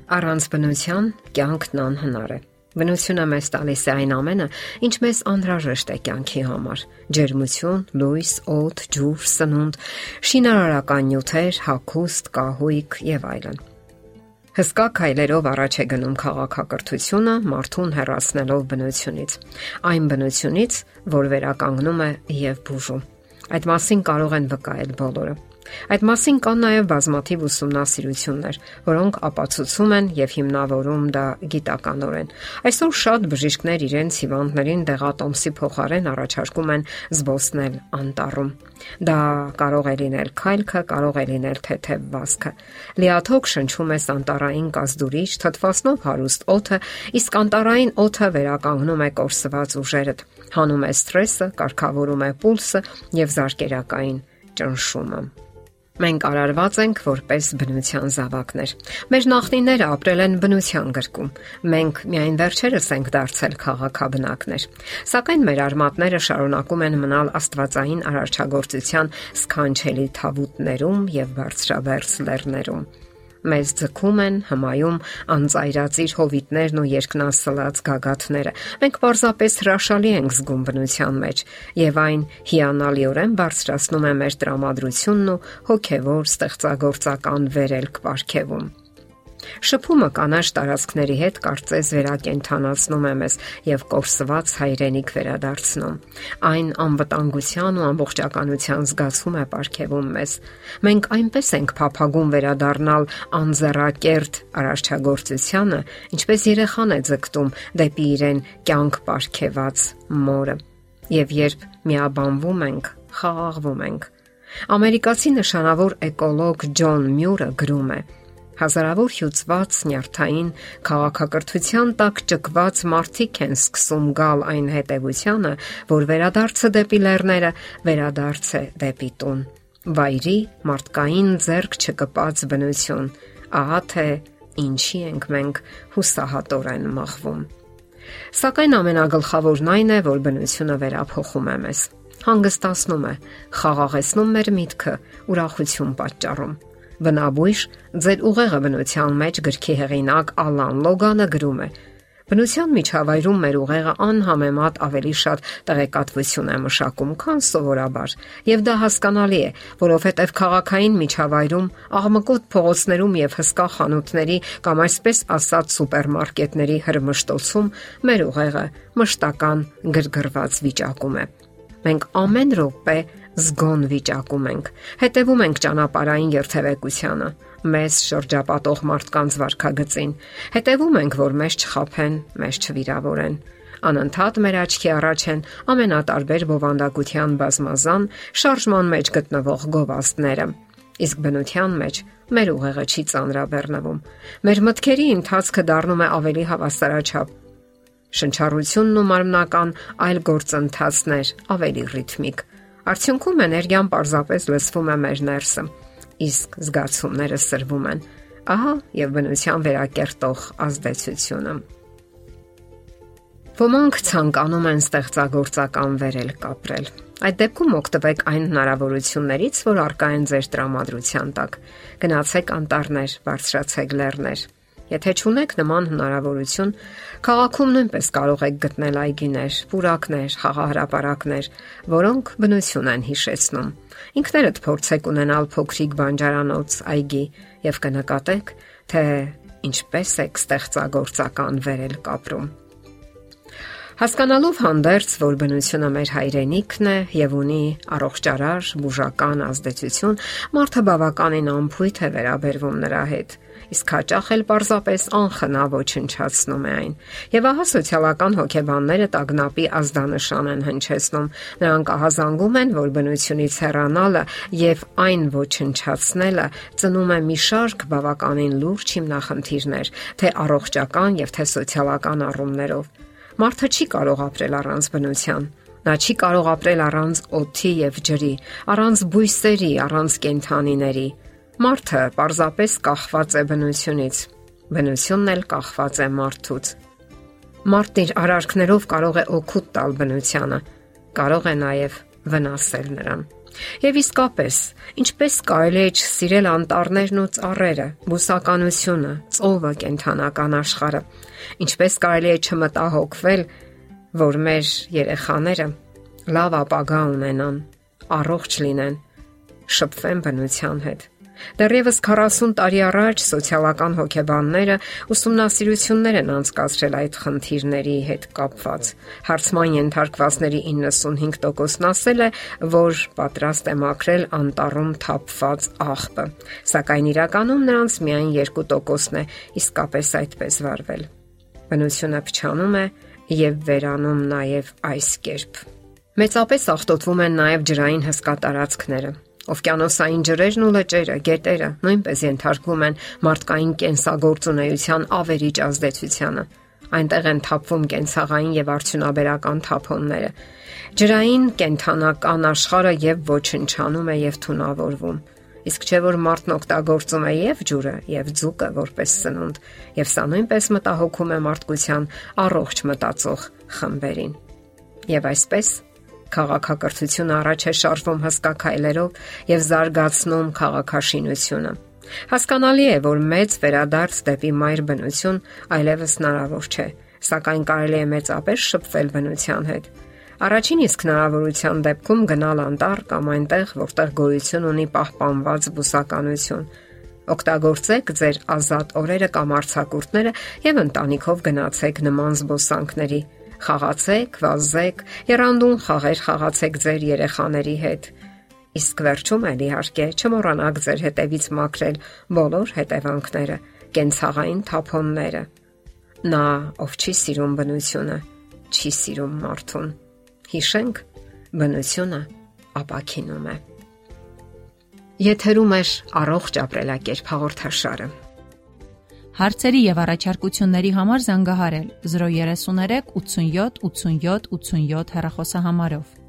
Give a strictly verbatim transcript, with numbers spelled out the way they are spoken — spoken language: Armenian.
Առանց բնության կյանքն անհնար է։ Բնությունը մեզ տալիս է այն ամենը, ինչ մեզ անհրաժեշտ է կյանքի համար՝ ջերմություն, լույս, օդ, ջուր, սնունդ, շինարարական նյութեր, հագուստ, կահույք եւ այլն։ Հսկա քայլերով առաջ է գնում քաղաքակրթությունը, մարդուն հեռացնելով բնությունից, այն բնությունից, որ վերականգնում է եւ բուժում։ Այդ մասին կարող են վկայել բոլորը։ Այդ մասին կան նաև բազմաթիվ ուսումնասիրություններ, որոնք ապացուցում են եւ հիմնավորում դա գիտականորեն։ Այսօր շատ բժիշկներ իրենց հիվանդներին դեղատոմսի փոխարեն առաջարկում են զբոսնել անտառում։ Դա կարող է լինել քայլքը, կարող է լինել թեթև վազքը։ Լիաթոք շնչում է անտառային կազդուրիչ, թթվասնով հարուստ օդը, իսկ անտառային օդը վերականգնում է կորսված ուժերդ, հանում է սթրեսը, կարգավորում է պուլսը եւ զարկերակային ճնշումը։ Մենք արարված ենք որպես բնության զավակներ։ Մեր նախնիները ապրել են բնության գրկում։ Մենք միայն վերջերս ենք դարձել քաղաքաբնակներ։ Սակայն մեր արմատները շարունակում են մնալ աստվածային արարչագործության սքանչելի թավուտներում եւ բարձրաբերձ լեռներում։ Մեզ ձգում են, հմայում անծայրածիր հովիտներն ու երկնասլած գագաթները։ Մենք պարզապես հրաշալի ենք զգում բնության մեջ, եւ այն հիանալիորեն բարձրացնում է մեր տրամադրությունն ու հոգեվոր ստեղծագործական վերելք պարգևում։ Շփումը կանաչ տարածքների հետ կարծես վերակենդանացնում է մեզ եւ կորսված հայրենիք վերադարձնում։ Այն անվտանգության ու ամբողջականության զգացում է պարգևում մեզ։ Մենք այնպես ենք փափագում վերադառնալ անձեռակերտ արարչագործությանը, ինչպես երեխան է ձգտում դեպի իրեն կյանք պարգևած մորը։ Եվ երբ միաբանվում ենք, խաղաղվում ենք։ Ամերիկացի նշանավոր էկոլոգ Ջոն Մյուրը գրում է. Հազարավոր հյուծված նյարդային քաղաքակրթության տակ ճկված մարդիկ են սկսում գալ այն հետևությանը, որ վերադարձը դեպի լեռները վերադարձ է դեպի տուն։ Վայրի մարդկային ձեռք չկպած բնություն, ահա թե ինչի ենք մենք հուսահատորեն մախվում։ Սակայն ամենագլխավորն այն է, որ բնությունը վերափոխում է մեզ, հանգստացնում է, խաղաղեցնում մեր միտքը, ուրախություն պատճառում։ Բնաբույժ ձեր ուղեղը բնության մեջ գրքի հեղինակ Ալան Լոգանը գրում է. Բնության միջավայրում մեր ուղեղը անհամեմատ ավելի շատ տեղեկատվություն է մշակում, քան սովորաբար, եւ դա հասկանալի է, որովհետեւ քաղաքային միջավայրում, աղմկոտ փողոցներում եւ հսկա խանութների կամ այսպես ասած սուպերմարկետների հրմշտոցում մեր ուղեղը մշտական գրգռված վիճակում է։ Մենք ամեն րոպե զգոն վիճակում ենք, հետևում ենք ճանապարհային երթևեկությանը, մեզ շրջապատող մարդկանց վարքագծին, հետևում ենք, որ մեզ չխաբեն, մեզ չվիրավորեն։ Անընդհատ մեր աչքի առաջ են ամենատարբեր բովանդակության բազմազան շարժման մեջ գտնվող գովազդները, իսկ բնության մեջ մեր ուղեղը չի ծանրաբեռնվում։ Մեր մտքերի ընթացքը դառնում է ավելի հավասարաչափ։ Շնչառությունն ու մարմնական այլ գործընթացներ ավելի ռիթմիկ։ Արդյունքում էներգիան պարզապես լցվում է մեր ներսը, իսկ զգացումները սրվում են։ Ահա եւ բնության վերակերտող ազդեցությունը։ Ոմանք ցանկանում են ստեղծագործական վերելք ապրել։ Այդ դեպքում օգտվեք այն հնարավորություններից, որ առկա են ձեր տրամադրության տակ։ Գնացեք անտառներ, բարձրացեք լեռներ։ Եթե չունեք նման հնարավորություն, քաղաքում նույնպես կարող եք գտնել այգիներ, պուրակներ, խաղահրապարակներ, որոնք բնություն են հիշեցնում։ Ինքներդ փորձեք ունենալ փոքրիկ բանջարանոց, այգի եւ կնկատեք, թե ինչպես եք ստեղծագործական վերելք ապրում։ Հասկանալով հանդերձ, որ բնությունը մեր հայրենիքն է եւ ունի առողջարար, բուժական ազդեցություն, մարդը բավականին անփույթ է վերաբերվում նրա հետ, իսկ հաճախ էլ պարզապես անխնա ոչնչացնում է այն։ Եվ ահա սոցիալական հոգեբանները տագնապի ազդանշան են հնչեցնում։ Նրանք ահազանգում են, որ բնությունից հեռանալը եւ այն ոչնչացնելը ծնում է մի շարք բավականին լուրջ հիմնախնդիրներ, թե առողջական եւ թե սոցիալական առումներով։ Մարդը չի կարող ապրել առանց բնության։ Նա չի կարող ապրել առանց օդի եւ ջրի, առանց բույսերի, առանց կենդանիների։ Մարդը պարզապես կախված է բնությունից։ Բնությունն էլ կախված է մարդուց։ Մարդն իր արարքներով կարող է օգուտ տալ բնությանը, կարող է նաև վնասել նրան։ Եվ իսկապես, ինչպես կարելի է չսիրել անտառներն ու ծառերը, բուսականությունը, ծովը, կենդանական աշխարհը, ինչպես կարելի է չմտահոգվել, որ մեր երեխաները լավ ապագա ունենան, առողջ լինեն, շփվեն բնության հետ։ Դեռևս քառասուն տարի առաջ սոցիալական հոգեբանները ուսումնասիրություններ են անցկացրել այդ խնդիրների հետ կապված։ Հարցման ենթարկվածների իննսունհինգ տոկոսն ասել է, որ պատրաստ է մաքրել անտառում թափված աղբը, սակայն իրականում նրանց միայն երկու տոկոսն է իսկապես այդպես վարվել։ Բնությունը փչանում է եւ վերանում նաեւ այս կերպ։ Մեծապես աղտոտվում են նաեւ ջրային հսկա տարածքները։ Օվկիանոսային ջրերն ու լճերը, գետերը նույնպես ենթարկվում են մարդկային կենսագործունեության ավերիչ ազդեցությանը։ Այնտեղ են թափվում կենցաղային եւ արդյունաբերական թափոնները։ Ջրային կենդանական աշխարհը եւ ոչնչանում է եւ թունավորվում։ Իսկ չէ որ մարդն օգտագործում է եւ ջուրը, եւ ձուկը որպես սնունդ, եւ սա նույնպես մտահոգում է մարդկության առողջ մտածող խմբերին։ Եվ այսպես քաղաքակրթությունը առաջ է շարժվում հսկա քայլերով եւ զարգացնում քաղաքաշինությունը։ Հասկանալի է, որ մեծ վերադարձ դեպի մայր բնություն այլևս հնարավոր չէ, սակայն կարելի է մեծապես շփվել բնության հետ։ Առաջին իսկ հնարավորության դեպքում գնալ անտառ կամ այնտեղ, որտեղ գոյություն ունի պահպանված բուսականություն։ Օգտագործեք ձեր ազատ օրերը կամ արձակուրդները եւ ընտանիքով գնացեք նման զբոսանքների։ Խաղացեք, վազեք, եռանդուն խաղեր խաղացեք ձեր երեխաների հետ։ Իսկ վերջում էլ իհարկե չմոռանաք ձեր հետևից մաքրել բոլոր հետևանքները, կենցաղային թափոնները։ Նա, ով չի սիրում բնությունը, չի սիրում մարդուն։ Հիշենք, բնությունը ապաքինում է։ Եթերում է առողջ ապրելակերպ հաղորդաշարը։ Հարցերի եւ առաջարկությունների համար զանգահարել զրո երեք երեք ութսունյոթ ութսունյոթ ութսունյոթ հեռախոսահամարով։